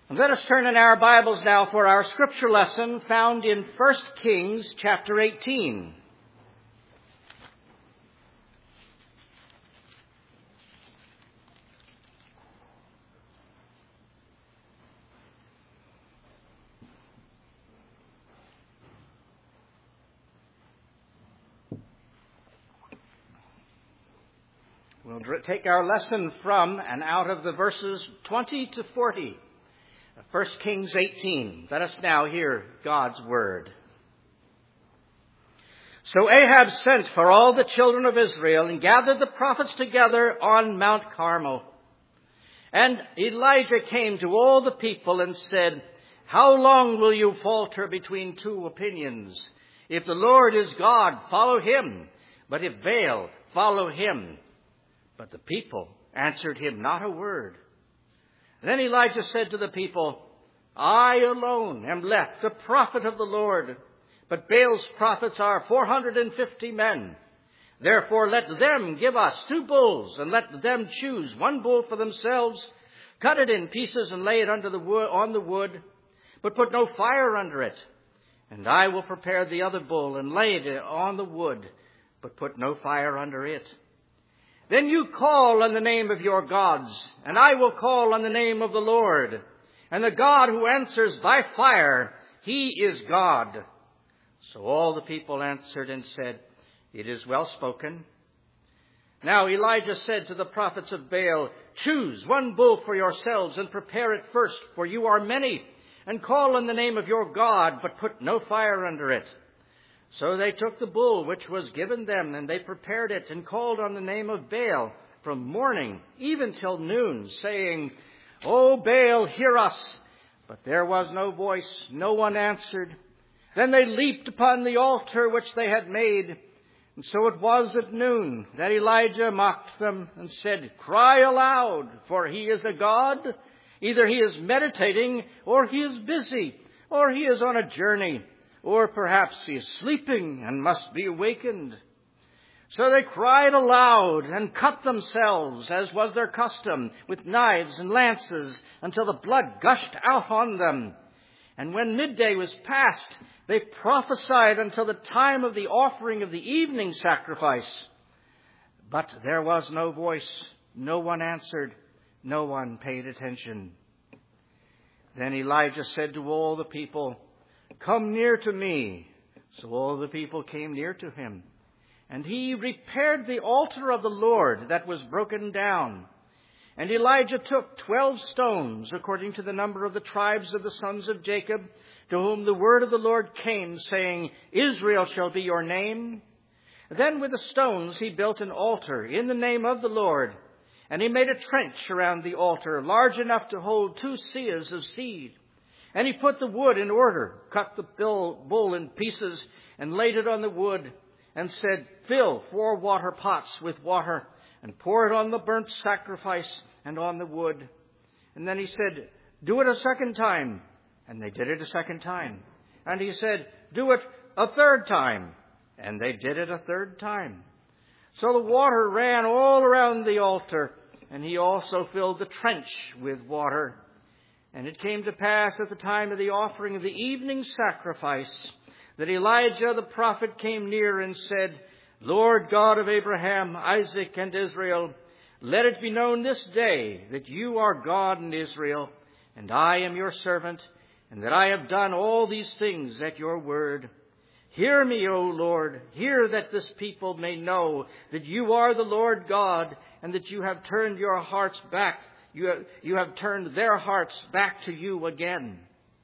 Let us turn in our Bibles now for our scripture lesson found in 1 Kings chapter 18. We'll take our lesson from and out of the verses 20 to 40. 1 Kings 18. Let us now hear God's word. So Ahab sent for all the children of Israel and gathered the prophets together on Mount Carmel. And Elijah came to all the people and said, "How long will you falter between two opinions? If the Lord is God, follow him. But if Baal, follow him." But the people answered him not a word. Then Elijah said to the people, "I alone am left, the prophet of the Lord, but Baal's prophets are 450 men. Therefore let them give us 2 bulls, and let them choose 1 bull for themselves, cut it in pieces and lay it on the wood, but put no fire under it. And I will prepare the other bull and lay it on the wood, but put no fire under it. Then you call on the name of your gods, and I will call on the name of the Lord. And the God who answers by fire, he is God." So all the people answered and said, "It is well spoken." Now Elijah said to the prophets of Baal, "Choose 1 bull for yourselves and prepare it first, for you are many, and call on the name of your God, but put no fire under it." So they took the bull which was given them, and they prepared it and called on the name of Baal from morning even till noon, saying, "O Baal, hear us." But there was no voice, no one answered. Then they leaped upon the altar which they had made. And so it was at noon that Elijah mocked them and said, "Cry aloud, for he is a god. Either he is meditating, or he is busy, or he is on a journey. Or perhaps he is sleeping and must be awakened." So they cried aloud and cut themselves, as was their custom, with knives and lances, until the blood gushed out on them. And when midday was past, they prophesied until the time of the offering of the evening sacrifice. But there was no voice, no one answered, no one paid attention. Then Elijah said to all the people, "Come near to me." So all the people came near to him. And he repaired the altar of the Lord that was broken down. And Elijah took 12 stones, according to the number of the tribes of the sons of Jacob, to whom the word of the Lord came, saying, "Israel shall be your name." Then with the stones he built an altar in the name of the Lord. And he made a trench around the altar, large enough to hold 2 seahs of seed. And he put the wood in order, cut the bull in pieces, and laid it on the wood, and said, "Fill 4 water pots with water, and pour it on the burnt sacrifice and on the wood." And then he said, "Do it a second time." And they did it a second time. And he said, "Do it a third time." And they did it a third time. So the water ran all around the altar, and he also filled the trench with water. And it came to pass at the time of the offering of the evening sacrifice that Elijah the prophet came near and said, "Lord God of Abraham, Isaac, and Israel, let it be known this day that you are God in Israel, and I am your servant, and that I have done all these things at your word. Hear me, O Lord, hear that this people may know that you are the Lord God, and that you have turned your hearts back. You have turned their hearts back to you again."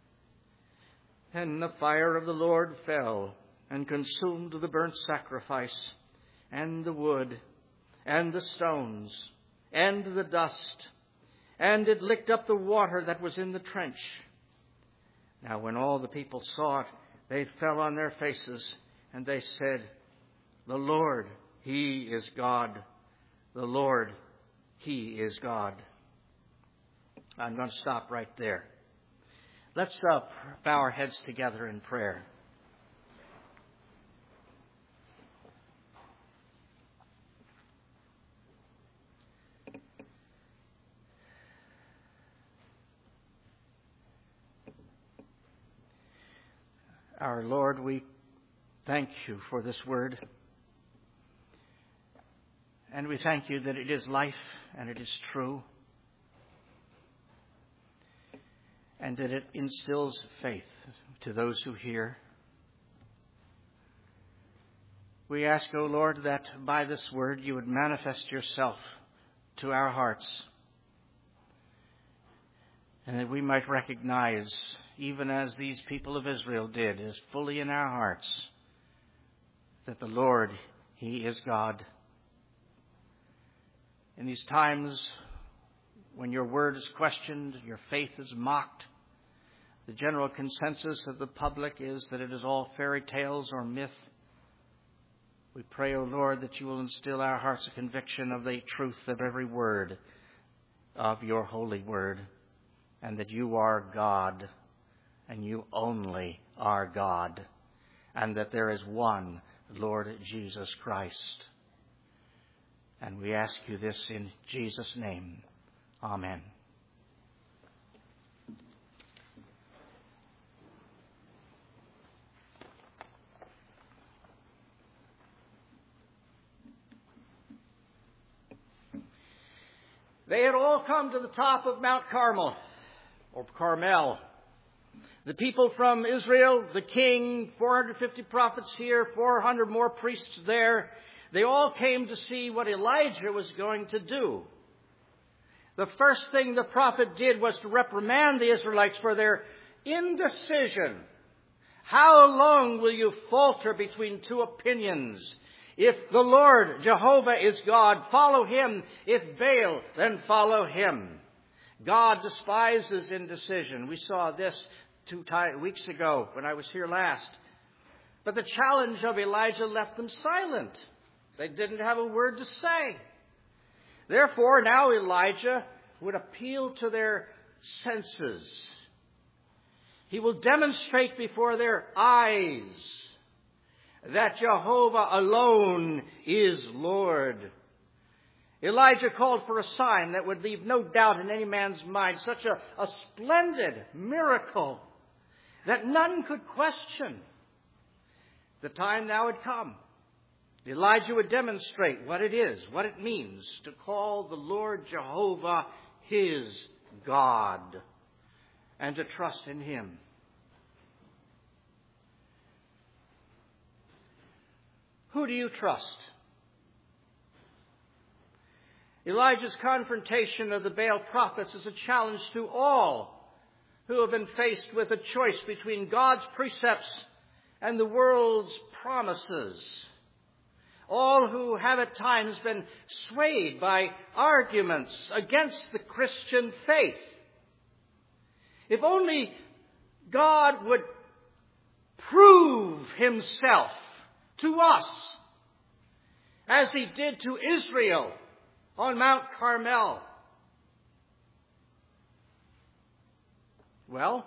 And the fire of the Lord fell and consumed the burnt sacrifice, and the wood, and the stones, and the dust, and it licked up the water that was in the trench. Now when all the people saw it, they fell on their faces, and they said, "The Lord, he is God. The Lord, he is God." I'm going to stop right there. Let's bow our heads together in prayer. Our Lord, we thank you for this word. And we thank you that it is life and it is true. And that it instills faith to those who hear. We ask, O Lord, that by this word you would manifest yourself to our hearts. And that we might recognize, even as these people of Israel did, as fully in our hearts, that the Lord, He is God. In these times when your word is questioned, your faith is mocked, the general consensus of the public is that it is all fairy tales or myth. We pray, O Lord, that you will instill our hearts a conviction of the truth of every word of your holy word, and that you are God, and you only are God, and that there is one Lord Jesus Christ. And we ask you this in Jesus' name. Amen. They had all come to the top of Mount Carmel, or Carmel. The people from Israel, the king, 450 prophets here, 400 more priests there. They all came to see what Elijah was going to do. The first thing the prophet did was to reprimand the Israelites for their indecision. How long will you falter between two opinions? If the Lord, Jehovah, is God, follow him. If Baal, then follow him. God despises indecision. We saw this 2 weeks ago when I was here last. But the challenge of Elijah left them silent. They didn't have a word to say. Therefore, now Elijah would appeal to their senses. He will demonstrate before their eyes that Jehovah alone is Lord. Elijah called for a sign that would leave no doubt in any man's mind, such a splendid miracle that none could question. The time now had come. Elijah would demonstrate what it is, what it means to call the Lord Jehovah his God and to trust in him. Who do you trust? Elijah's confrontation of the Baal prophets is a challenge to all who have been faced with a choice between God's precepts and the world's promises. All who have at times been swayed by arguments against the Christian faith. If only God would prove himself to us as he did to Israel on Mount Carmel. Well,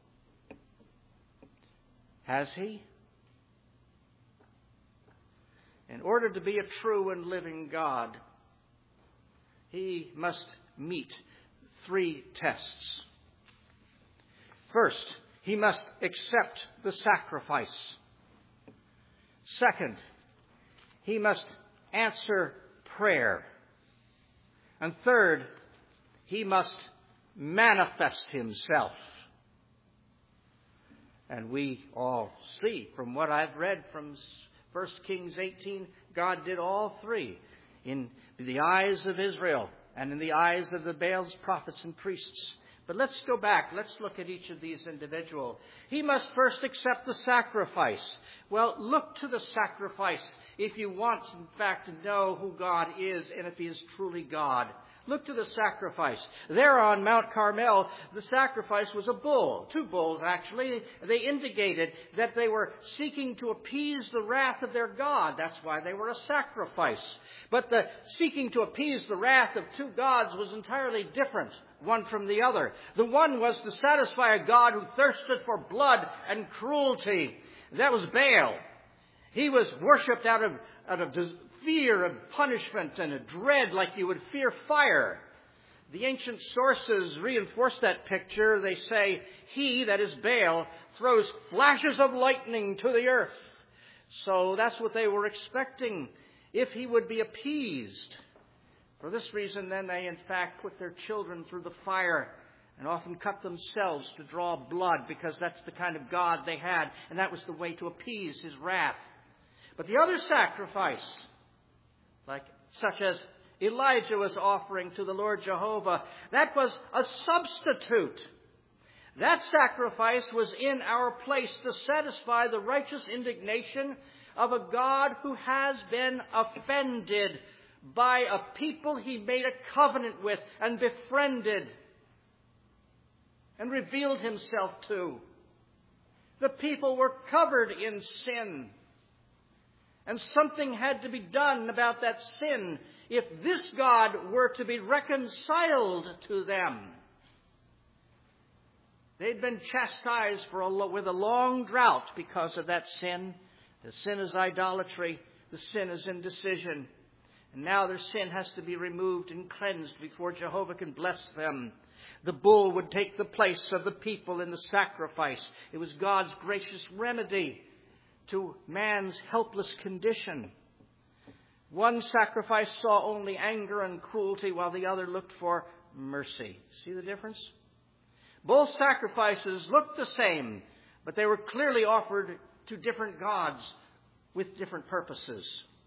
has he? In order to be a true and living God, he must meet 3 tests. First, he must accept the sacrifice. Second, he must answer prayer. And third, he must manifest himself. And we all see from what I've read from 1 Kings 18, God did all 3 in the eyes of Israel and in the eyes of the Baal's prophets and priests. But let's go back. Let's look at each of these individually. He must first accept the sacrifice. Well, look to the sacrifice if you want, in fact, to know who God is and if he is truly God. Look to the sacrifice. There on Mount Carmel, the sacrifice was a bull. 2 bulls, actually. They indicated that they were seeking to appease the wrath of their God. That's why they were a sacrifice. But the seeking to appease the wrath of 2 gods was entirely different, one from the other. The one was to satisfy a God who thirsted for blood and cruelty. That was Baal. He was worshipped out of fear of punishment and a dread like you would fear fire. The ancient sources reinforce that picture. They say, he, that is Baal, throws flashes of lightning to the earth. So that's what they were expecting, if he would be appeased. For this reason, then, they in fact put their children through the fire and often cut themselves to draw blood, because that's the kind of God they had, and that was the way to appease his wrath. But the other sacrifice, such as Elijah was offering to the Lord Jehovah, that was a substitute. That sacrifice was in our place to satisfy the righteous indignation of a God who has been offended by a people he made a covenant with and befriended and revealed himself to. The people were covered in sin, and something had to be done about that sin if this God were to be reconciled to them. They'd been chastised with a long drought because of that sin. The sin is idolatry. The sin is indecision. And now their sin has to be removed and cleansed before Jehovah can bless them. The bull would take the place of the people in the sacrifice. It was God's gracious remedy to man's helpless condition. One sacrifice saw only anger and cruelty, while the other looked for mercy. See the difference? Both sacrifices looked the same, but they were clearly offered to different gods with different purposes.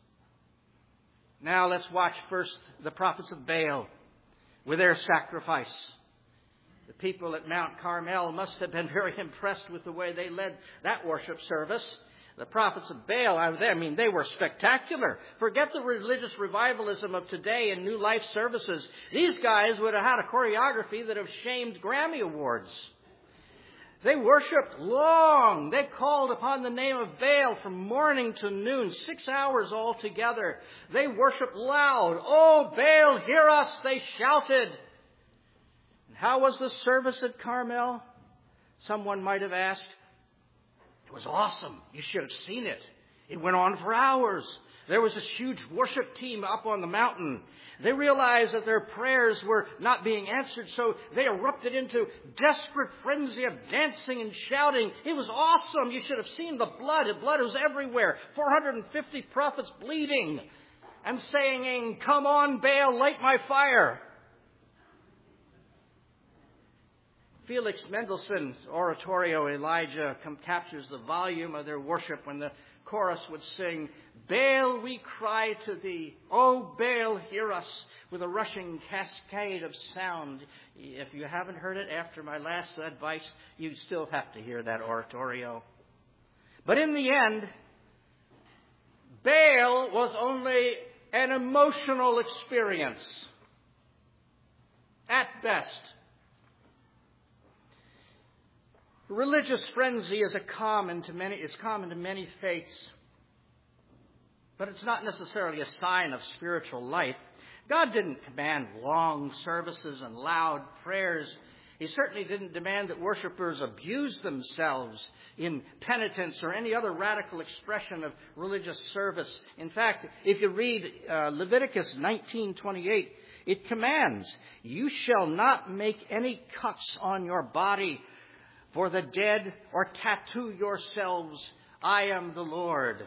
Now let's watch first the prophets of Baal with their sacrifice. The people at Mount Carmel must have been very impressed with the way they led that worship service. The prophets of Baal, they were spectacular. Forget the religious revivalism of today and New Life services. These guys would have had a choreography that have shamed Grammy Awards. They worshiped long. They called upon the name of Baal from morning to noon, 6 hours altogether. They worshiped loud. "Oh, Baal, hear us," they shouted. And how was the service at Carmel? Someone might have asked. It was awesome. You should have seen it. It went on for hours. There was this huge worship team up on the mountain. They realized that their prayers were not being answered, so they erupted into desperate frenzy of dancing and shouting. It was awesome. You should have seen the blood. The blood was everywhere. 450 prophets bleeding and saying, "Come on, Baal, light my fire." Felix Mendelssohn's oratorio, Elijah, captures the volume of their worship when the chorus would sing, "Baal, we cry to thee. O Baal, hear us," with a rushing cascade of sound. If you haven't heard it after my last advice, you still have to hear that oratorio. But in the end, Baal was only an emotional experience at best. Religious frenzy is common to many faiths, but it's not necessarily a sign of spiritual life. God didn't command long services and loud prayers. He certainly didn't demand that worshipers abuse themselves in penitence or any other radical expression of religious service. In fact, if you read Leviticus 19:28, it commands, "You shall not make any cuts on your body for the dead, or tattoo yourselves. I am the Lord."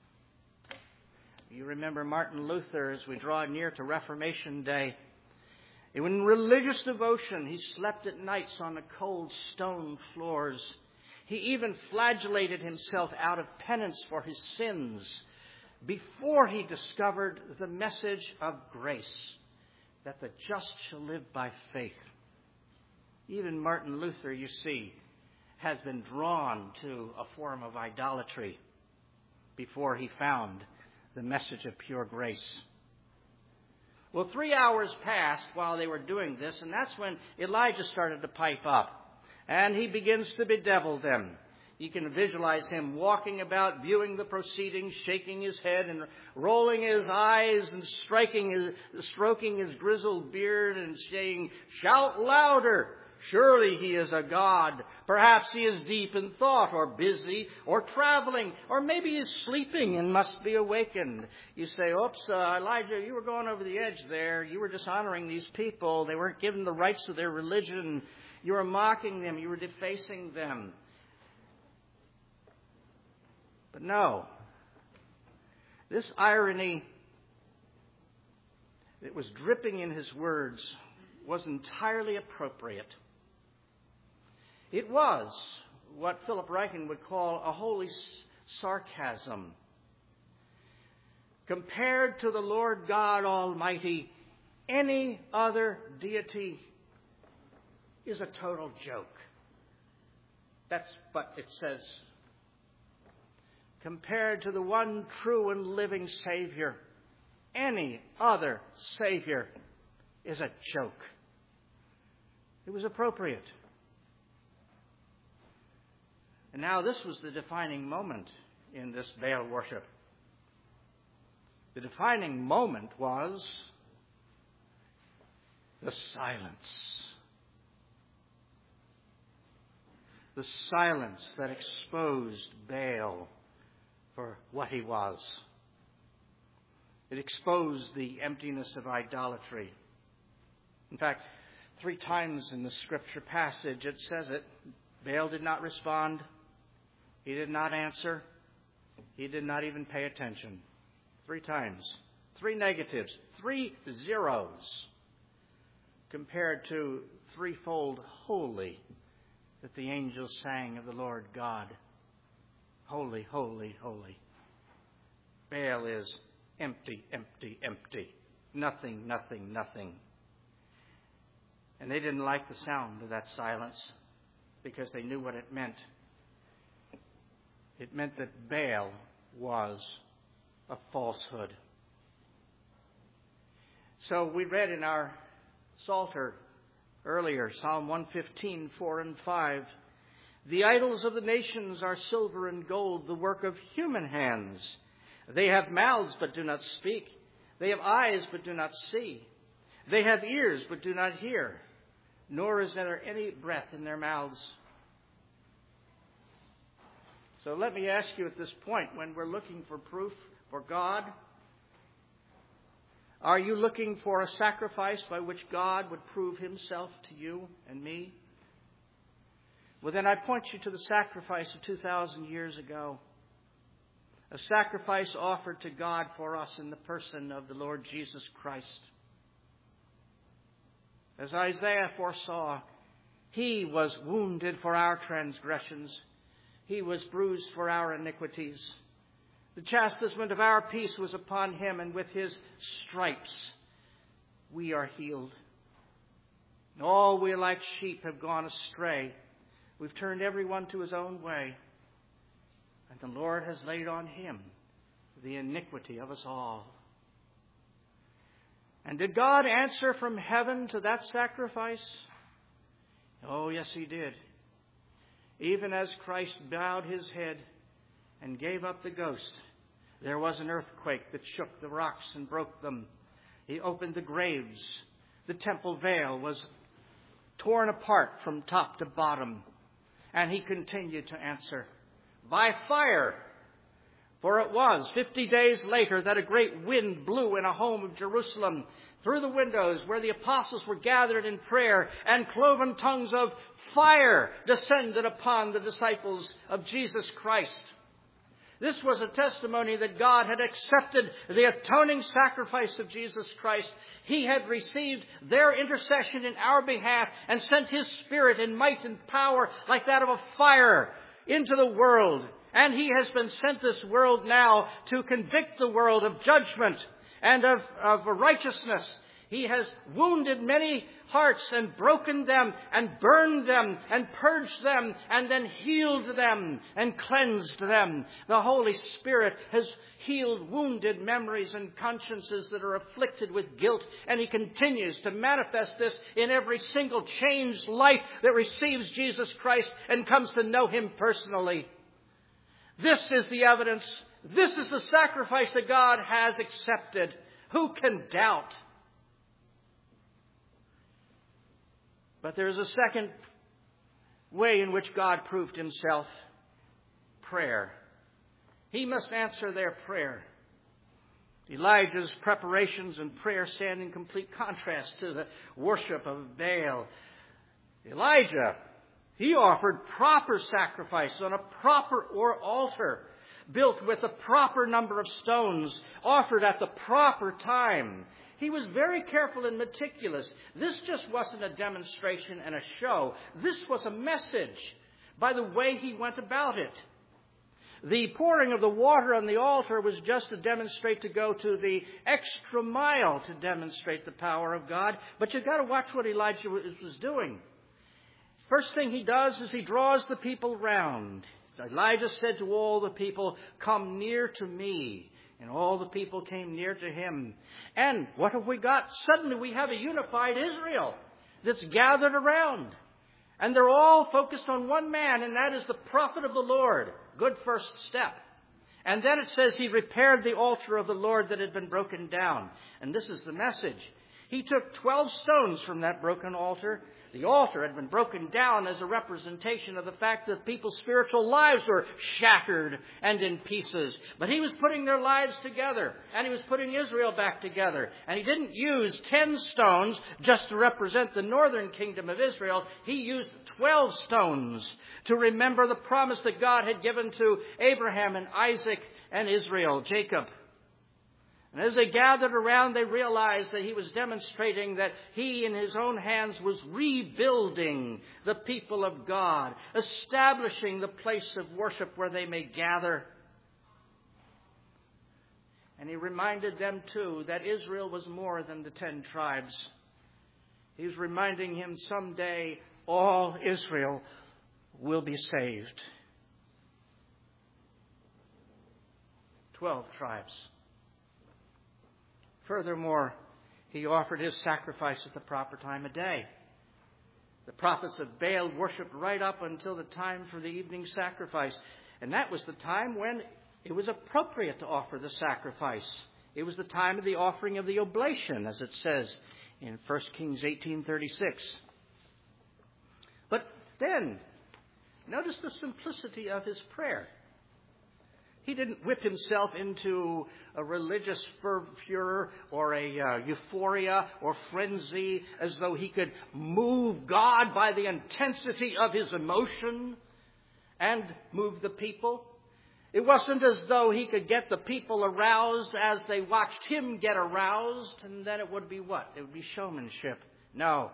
You remember Martin Luther as we draw near to Reformation Day. In religious devotion, he slept at nights on the cold stone floors. He even flagellated himself out of penance for his sins before he discovered the message of grace, that the just shall live by faith. Even Martin Luther, you see, has been drawn to a form of idolatry before he found the message of pure grace. Well, 3 hours passed while they were doing this, and that's when Elijah started to pipe up. And he begins to bedevil them. You can visualize him walking about, viewing the proceedings, shaking his head and rolling his eyes and stroking his grizzled beard and saying, "Shout louder! Surely he is a god. Perhaps he is deep in thought or busy or traveling, or maybe he's sleeping and must be awakened. You say, oops, Elijah, you were going over the edge there. You were dishonoring these people. They weren't given the rights of their religion. You were mocking them. You were defacing them. But no. This irony that was dripping in his words was entirely appropriate. It was what Philip Ryken would call a holy sarcasm. Compared to the Lord God Almighty, any other deity is a total joke. That's what it says. Compared to the one true and living Savior, any other Savior is a joke. It was appropriate. And now this was the defining moment in this Baal worship. The defining moment was the silence. The silence that exposed Baal for what he was. It exposed the emptiness of idolatry. In fact, 3 times in the scripture passage it says it. Baal did not respond. He did not answer. He did not even pay attention. 3 times. 3 negatives. 3 zeros. Compared to threefold holy that the angels sang of the Lord God. Holy, holy, holy. Baal is empty, empty, empty. Nothing, nothing, nothing. And they didn't like the sound of that silence because they knew what it meant. It meant that Baal was a falsehood. So we read in our Psalter earlier, Psalm 115, 4 and 5, the idols of the nations are silver and gold, the work of human hands. They have mouths but do not speak. They have eyes but do not see. They have ears but do not hear, nor is there any breath in their mouths. So let me ask you at this point, when we're looking for proof for God, are you looking for a sacrifice by which God would prove himself to you and me? Well, then I point you to the sacrifice of 2,000 years ago. A sacrifice offered to God for us in the person of the Lord Jesus Christ. As Isaiah foresaw, he was wounded for our transgressions. He was bruised for our iniquities. The chastisement of our peace was upon him, and with his stripes we are healed. All we like sheep have gone astray. We've turned everyone to his own way. And the Lord has laid on him the iniquity of us all. And did God answer from heaven to that sacrifice? Oh, yes, he did. Even as Christ bowed his head and gave up the ghost, there was an earthquake that shook the rocks and broke them. He opened the graves. The temple veil was torn apart from top to bottom. And he continued to answer by fire. For it was 50 days later that a great wind blew in a home of Jerusalem through the windows where the apostles were gathered in prayer, and cloven tongues of fire descended upon the disciples of Jesus Christ. This was a testimony that God had accepted the atoning sacrifice of Jesus Christ. He had received their intercession in our behalf and sent his Spirit in might and power like that of a fire into the world. And he has been sent this world now to convict the world of judgment and of righteousness. He has wounded many hearts and broken them and burned them and purged them and then healed them and cleansed them. The Holy Spirit has healed wounded memories and consciences that are afflicted with guilt, and he continues to manifest this in every single changed life that receives Jesus Christ and comes to know him personally. This is the evidence. This is the sacrifice that God has accepted. Who can doubt? But there is a second way in which God proved himself: prayer. He must answer their prayer. Elijah's preparations and prayer stand in complete contrast to the worship of Baal. Elijah, he offered proper sacrifice on a proper altar, built with a proper number of stones, offered at the proper time. He was very careful and meticulous. This just wasn't a demonstration and a show. This was a message by the way he went about it. The pouring of the water on the altar was just to demonstrate, to go to the extra mile to demonstrate the power of God. But you've got to watch what Elijah was doing. First thing he does is he draws the people round. Elijah said to all the people, "Come near to me." And all the people came near to him. And what have we got? Suddenly we have a unified Israel that's gathered around. And they're all focused on one man, and that is the prophet of the Lord. Good first step. And then it says he repaired the altar of the Lord that had been broken down. And this is the message. He took 12 stones from that broken altar. The altar had been broken down as a representation of the fact that people's spiritual lives were shattered and in pieces. But he was putting their lives together, and he was putting Israel back together. And he didn't use 10 stones just to represent the northern kingdom of Israel. He used 12 stones to remember the promise that God had given to Abraham and Isaac and Israel, Jacob. And as they gathered around, they realized that he was demonstrating that he in his own hands was rebuilding the people of God, establishing the place of worship where they may gather. And he reminded them, too, that Israel was more than the 10 tribes. He was reminding him someday all Israel will be saved. 12 tribes. Furthermore, he offered his sacrifice at the proper time of day. The prophets of Baal worshipped right up until the time for the evening sacrifice. And that was the time when it was appropriate to offer the sacrifice. It was the time of the offering of the oblation, as it says in 1 Kings 18:36. But then, notice the simplicity of his prayer. He didn't whip himself into a religious furor or a euphoria or frenzy as though he could move God by the intensity of his emotion and move the people. It wasn't as though he could get the people aroused as they watched him get aroused, and then it would be what? It would be showmanship. No.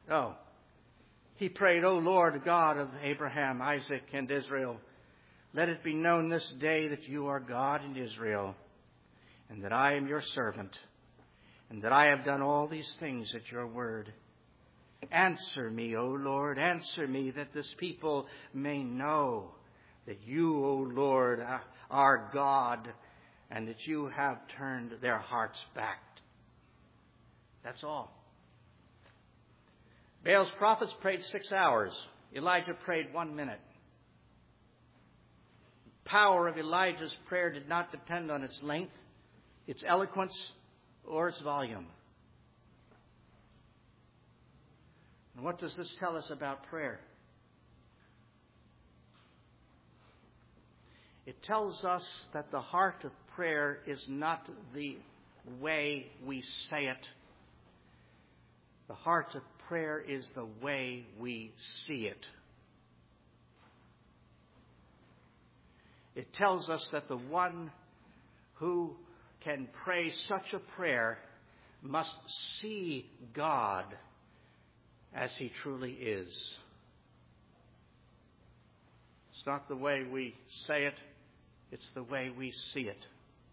He prayed, "O Lord God of Abraham, Isaac, and Israel, let it be known this day that you are God in Israel, and that I am your servant, and that I have done all these things at your word. Answer me, O Lord, answer me, that this people may know that you, O Lord, are God, and that you have turned their hearts back." That's all. Baal's prophets prayed 6 hours. Elijah prayed 1 minute. The power of Elijah's prayer did not depend on its length, its eloquence, or its volume. And what does this tell us about prayer? It tells us that the heart of prayer is not the way we say it. The heart of prayer is the way we see it. It tells us that the one who can pray such a prayer must see God as he truly is. It's not the way we say it, it's the way we see it.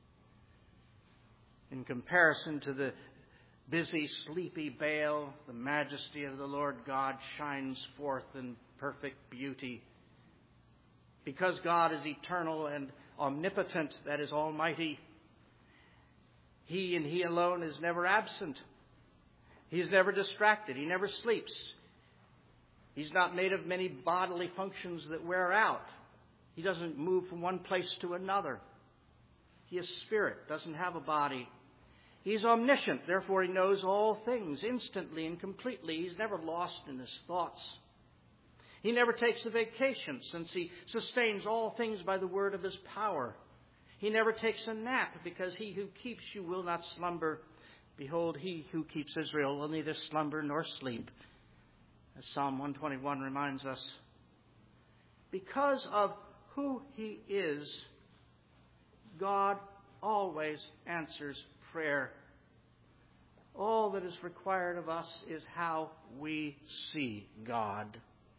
In comparison to the busy, sleepy Baal, the majesty of the Lord God shines forth in perfect beauty. Because God is eternal and omnipotent, that is almighty, he and he alone is never absent. He is never distracted. He never sleeps. He's not made of many bodily functions that wear out. He doesn't move from one place to another. He is spirit, doesn't have a body. He's omniscient, therefore he knows all things instantly and completely. He's never lost in his thoughts. He never takes a vacation, since he sustains all things by the word of his power. He never takes a nap, because he who keeps you will not slumber. Behold, he who keeps Israel will neither slumber nor sleep, as Psalm 121 reminds us. Because of who he is, God always answers prayer. All that is required of us is how we see God.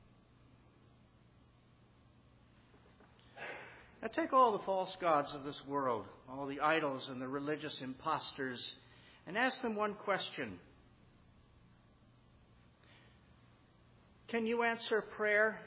Now take all the false gods of this world, all the idols and the religious impostors, and ask them one question. Can you answer prayer?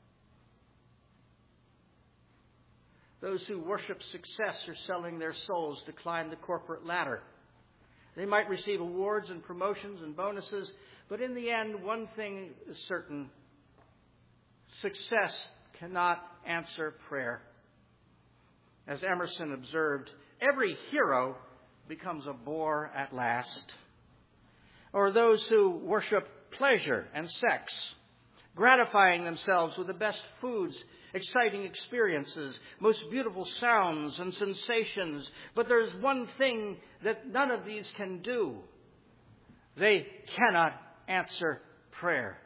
Those who worship success are selling their souls to climb the corporate ladder. They might receive awards and promotions and bonuses, but in the end, one thing is certain. Success cannot answer prayer. As Emerson observed, every hero becomes a bore at last. Or those who worship pleasure and sex, gratifying themselves with the best foods, exciting experiences, most beautiful sounds and sensations. But there's one thing that none of these can do. They cannot answer prayer.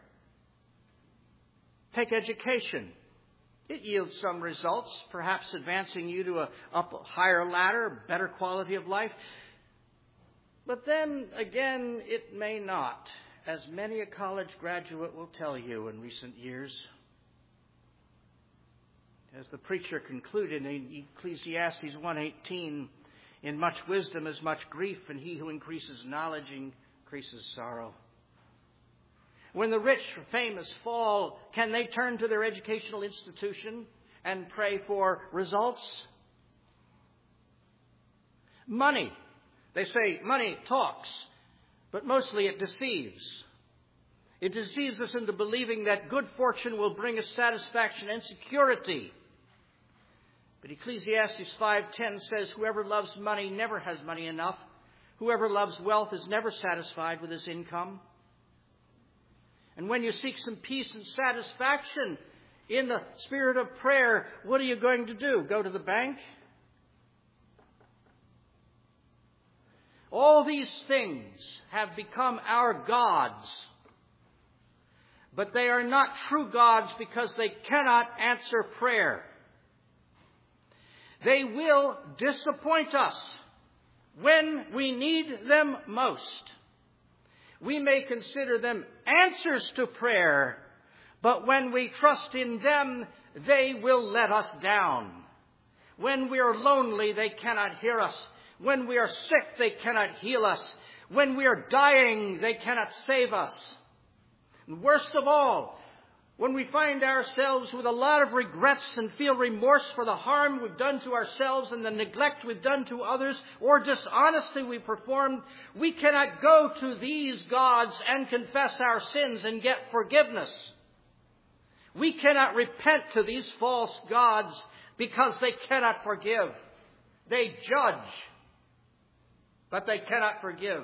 Take education. It yields some results, perhaps advancing you to up a higher ladder, better quality of life. But then again, it may not, as many a college graduate will tell you in recent years. As the preacher concluded in Ecclesiastes 1:18, in much wisdom is much grief, and he who increases knowledge increases sorrow. When the rich or famous fall, can they turn to their educational institution and pray for results? Money. They say money talks, but mostly it deceives. It deceives us into believing that good fortune will bring us satisfaction and security. But Ecclesiastes 5:10 says, whoever loves money never has money enough. Whoever loves wealth is never satisfied with his income. And when you seek some peace and satisfaction in the spirit of prayer, what are you going to do? Go to the bank? All these things have become our gods. But they are not true gods because they cannot answer prayer. They will disappoint us when we need them most. We may consider them answers to prayer, but when we trust in them, they will let us down. When we are lonely, they cannot hear us. When we are sick, they cannot heal us. When we are dying, they cannot save us. And worst of all, when we find ourselves with a lot of regrets and feel remorse for the harm we've done to ourselves and the neglect we've done to others or dishonesty we performed, we cannot go to these gods and confess our sins and get forgiveness. We cannot repent to these false gods because they cannot forgive. They judge, but they cannot forgive.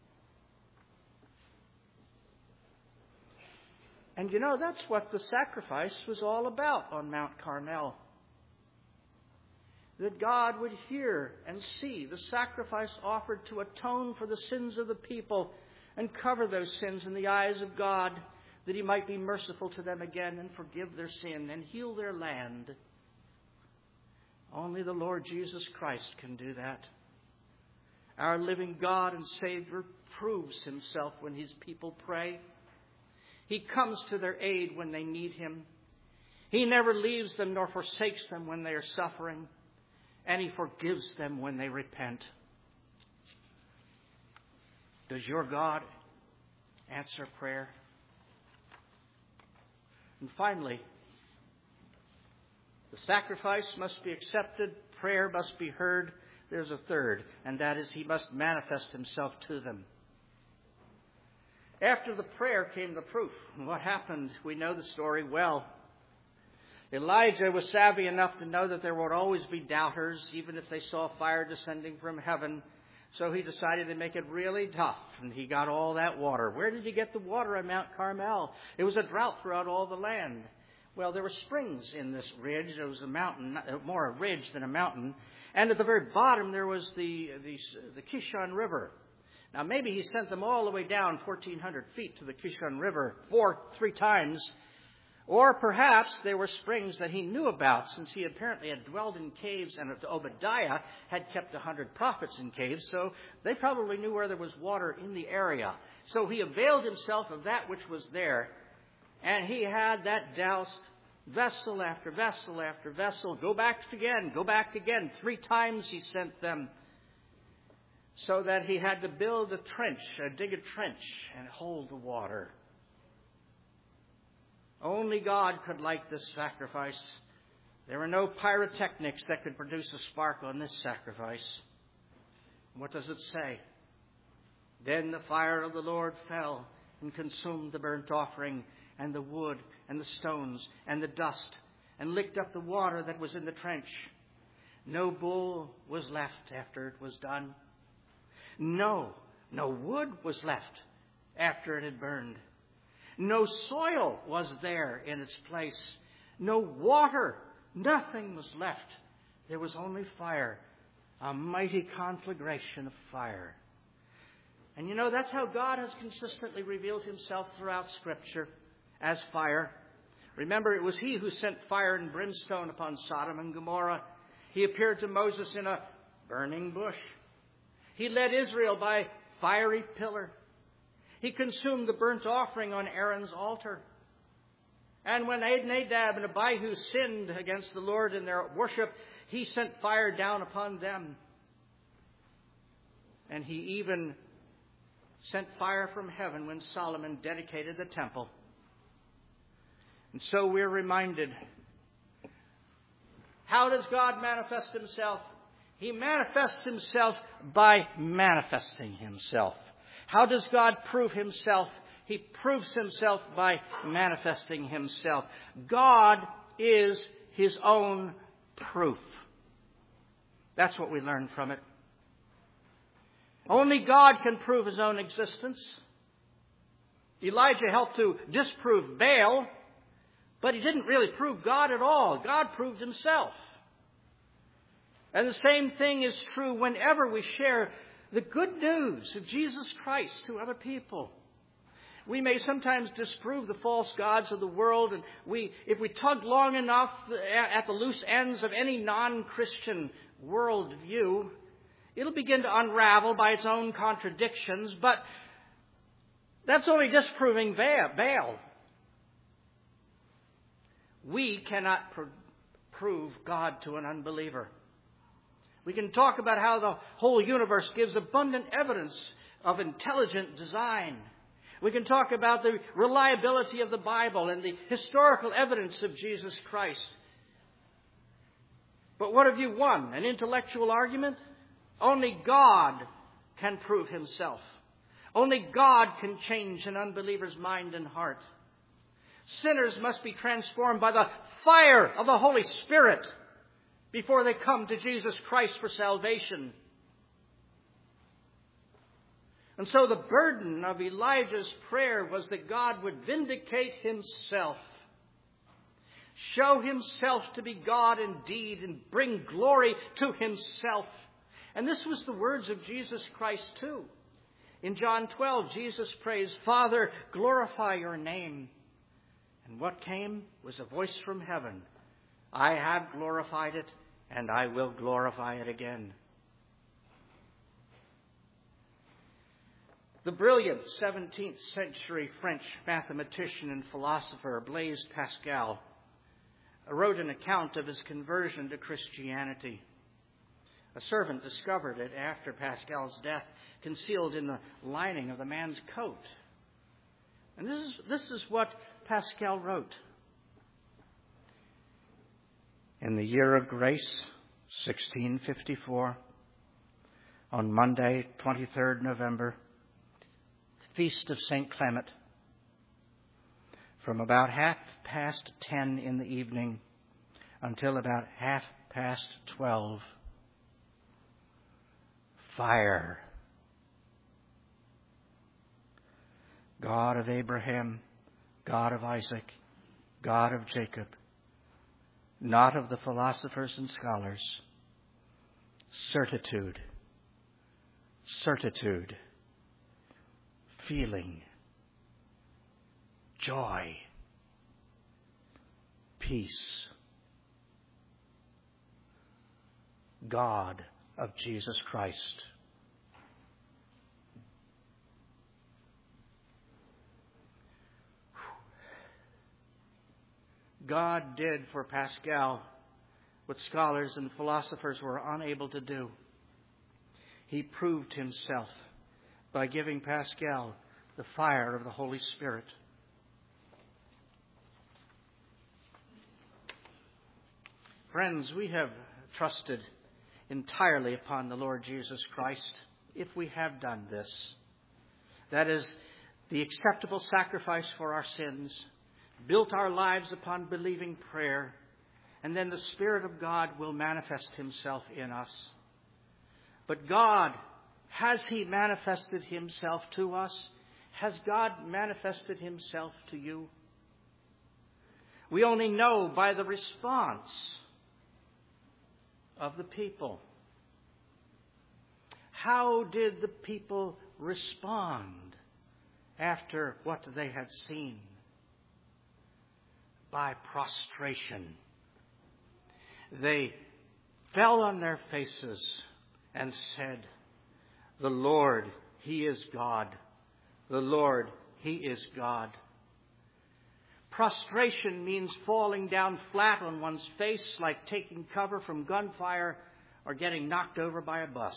And you know, that's what the sacrifice was all about on Mount Carmel. That God would hear and see the sacrifice offered to atone for the sins of the people and cover those sins in the eyes of God, that he might be merciful to them again and forgive their sin and heal their land. Only the Lord Jesus Christ can do that. Our living God and Savior proves himself when his people pray. He comes to their aid when they need him. He never leaves them nor forsakes them when they are suffering. And he forgives them when they repent. Does your God answer prayer? And finally, the sacrifice must be accepted. Prayer must be heard. There's a third, and that is he must manifest himself to them. After the prayer came the proof. What happened? We know the story well. Elijah was savvy enough to know that there would always be doubters, even if they saw fire descending from heaven. So he decided to make it really tough, and he got all that water. Where did he get the water on Mount Carmel? It was a drought throughout all the land. Well, there were springs in this ridge. It was a mountain, more a ridge than a mountain. And at the very bottom, there was the Kishon River. Now, maybe he sent them all the way down 1,400 feet to the Kishon River 3 times. Or perhaps there were springs that he knew about, since he apparently had dwelled in caves, and Obadiah had kept 100 prophets in caves, so they probably knew where there was water in the area. So he availed himself of that which was there, and he had that doused vessel after vessel after vessel. Go back again. 3 times he sent them, so that he had to build dig a trench, and hold the water. Only God could light this sacrifice. There were no pyrotechnics that could produce a spark on this sacrifice. What does it say? Then the fire of the Lord fell and consumed the burnt offering and the wood and the stones and the dust, and licked up the water that was in the trench. No bull was left after it was done. No wood was left after it had burned. No soil was there in its place. No water. Nothing was left. There was only fire. A mighty conflagration of fire. And you know, that's how God has consistently revealed himself throughout Scripture, as fire. Remember, it was he who sent fire and brimstone upon Sodom and Gomorrah. He appeared to Moses in a burning bush. He led Israel by fiery pillar. He consumed the burnt offering on Aaron's altar. And when Nadab and Abihu sinned against the Lord in their worship, he sent fire down upon them. And he even sent fire from heaven when Solomon dedicated the temple. And so we're reminded, how does God manifest himself? He manifests himself by manifesting himself. How does God prove himself? He proves himself by manifesting himself. God is his own proof. That's what we learn from it. Only God can prove his own existence. Elijah helped to disprove Baal, but he didn't really prove God at all. God proved himself. And the same thing is true whenever we share the good news of Jesus Christ to other people. We may sometimes disprove the false gods of the world, and if we tug long enough at the loose ends of any non-Christian worldview, it'll begin to unravel by its own contradictions, but that's only disproving Baal. We cannot prove God to an unbeliever. We can talk about how the whole universe gives abundant evidence of intelligent design. We can talk about the reliability of the Bible and the historical evidence of Jesus Christ. But what have you won? An intellectual argument? Only God can prove himself. Only God can change an unbeliever's mind and heart. Sinners must be transformed by the fire of the Holy Spirit before they come to Jesus Christ for salvation. And so the burden of Elijah's prayer was that God would vindicate himself, show himself to be God indeed, and bring glory to himself. And this was the words of Jesus Christ too. In John 12, Jesus prays, "Father, glorify your name." And what came was a voice from heaven. "I have glorified it, and I will glorify it again." The brilliant 17th century French mathematician and philosopher Blaise Pascal wrote an account of his conversion to Christianity. A servant discovered it after Pascal's death, concealed in the lining of the man's coat. And this is what Pascal wrote. In the year of grace, 1654, on Monday, 23rd November, Feast of St. Clement, from about 10:30 in the evening until about 12:30, fire God of Abraham, God of Isaac, God of Jacob, not of the philosophers and scholars. Certitude, certitude, feeling, joy, peace. God of Jesus Christ. God did for Pascal what scholars and philosophers were unable to do. He proved himself by giving Pascal the fire of the Holy Spirit. Friends, we have trusted entirely upon the Lord Jesus Christ if we have done this. That is, the acceptable sacrifice for our sins, built our lives upon believing prayer, and then the Spirit of God will manifest himself in us. But God, has he manifested himself to us? Has God manifested himself to you? We only know by the response of the people. How did the people respond after what they had seen? By prostration. They fell on their faces and said, "The Lord, he is God. The Lord, he is God." Prostration means falling down flat on one's face, like taking cover from gunfire or getting knocked over by a bus.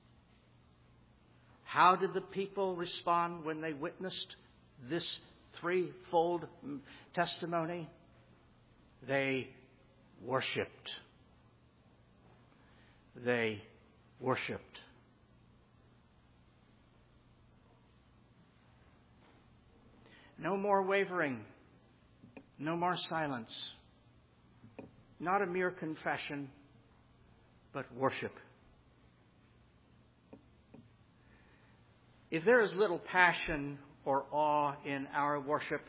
How did the people respond when they witnessed this threefold testimony? They worshipped. They worshipped. No more wavering. No more silence. Not a mere confession, but worship. If there is little passion or awe in our worship,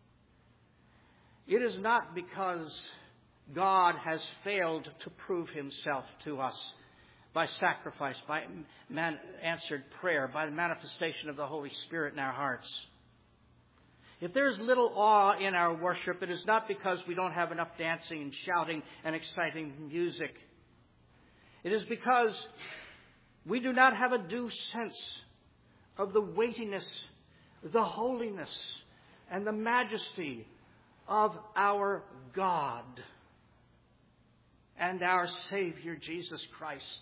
it is not because God has failed to prove himself to us by sacrifice, by answered prayer, by the manifestation of the Holy Spirit in our hearts. If there is little awe in our worship, it is not because we don't have enough dancing and shouting and exciting music. It is because we do not have a due sense of the weightiness, the holiness, and the majesty of our God and our Savior, Jesus Christ.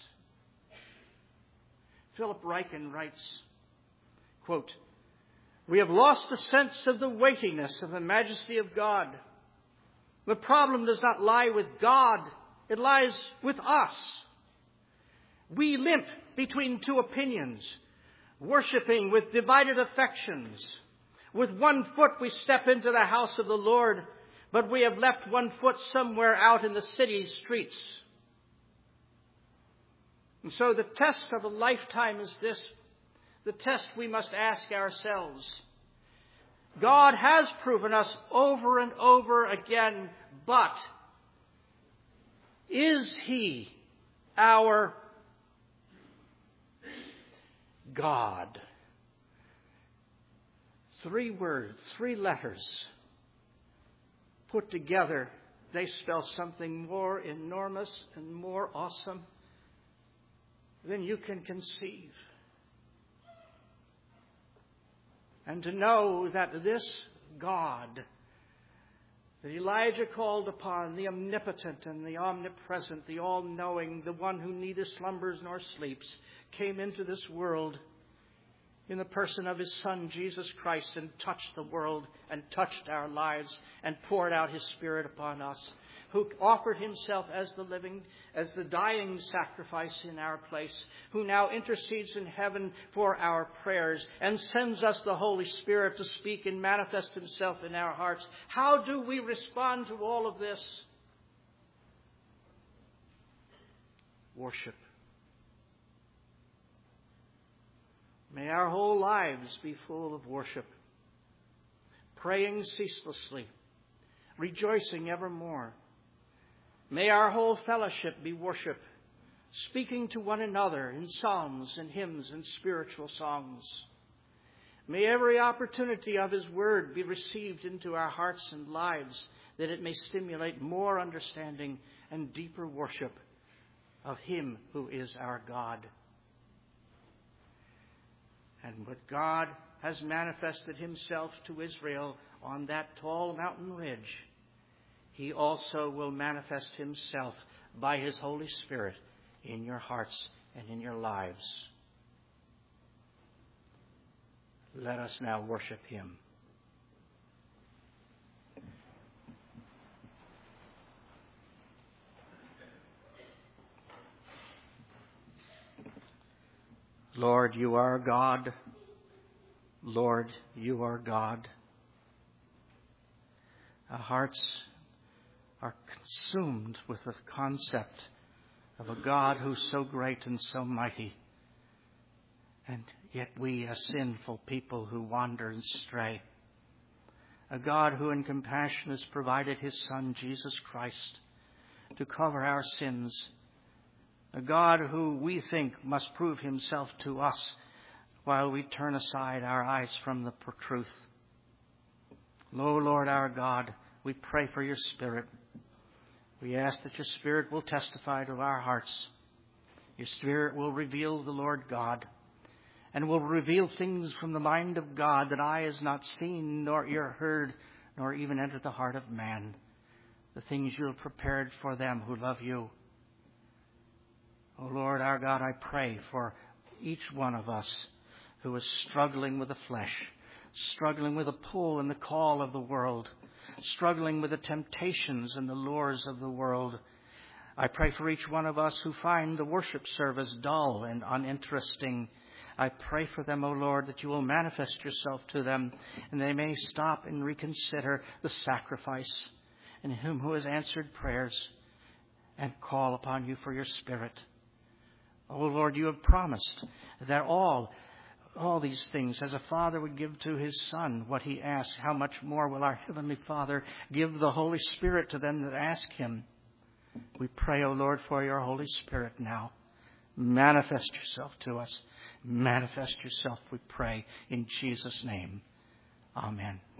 Philip Ryken writes, quote, "We have lost a sense of the weightiness of the majesty of God. The problem does not lie with God. It lies with us. We limp between two opinions, worshiping with divided affections. With one foot we step into the house of the Lord, but we have left one foot somewhere out in the city streets." And so the test of a lifetime is this. The test we must ask ourselves. God has proven us over and over again, but is he our God? 3 words, 3 letters. Put together, they spell something more enormous and more awesome than you can conceive. And to know that this God that Elijah called upon, the omnipotent and the omnipresent, the all-knowing, the one who neither slumbers nor sleeps, came into this world in the person of his Son, Jesus Christ, and touched the world and touched our lives and poured out his Spirit upon us, who offered himself as the dying sacrifice in our place, who now intercedes in heaven for our prayers and sends us the Holy Spirit to speak and manifest himself in our hearts. How do we respond to all of this? Worship. May our whole lives be full of worship. praying ceaselessly, rejoicing evermore. May our whole fellowship be worship, speaking to one another in psalms and hymns and spiritual songs. May every opportunity of His Word be received into our hearts and lives, that it may stimulate more understanding and deeper worship of Him who is our God. And what God has manifested Himself to Israel on that tall mountain ridge, He also will manifest Himself by His Holy Spirit in your hearts and in your lives. Let us now worship Him. Lord, you are God. Lord, you are God. Our hearts are consumed with the concept of a God who's so great and so mighty. And yet we, a sinful people who wander and stray. A God who in compassion has provided His Son, Jesus Christ, to cover our sins. A God who we think must prove Himself to us while we turn aside our eyes from the truth. O Lord our God, we pray for your Spirit. We ask that your Spirit will testify to our hearts. Your Spirit will reveal the Lord God, and will reveal things from the mind of God that eye has not seen, nor ear heard, nor even entered the heart of man. The things you have prepared for them who love you. O Lord our God, I pray for each one of us who is struggling with the flesh, struggling with the pull and the call of the world, struggling with the temptations and the lures of the world. I pray for each one of us who find the worship service dull and uninteresting. I pray for them, O Lord, that you will manifest yourself to them, and they may stop and reconsider the sacrifice in Him who has answered prayers, and call upon you for your Spirit. O Lord, you have promised that all these things, as a father would give to his son what he asks, how much more will our Heavenly Father give the Holy Spirit to them that ask Him? We pray, O Lord, for your Holy Spirit now. Manifest yourself to us. Manifest yourself, we pray, in Jesus' name. Amen.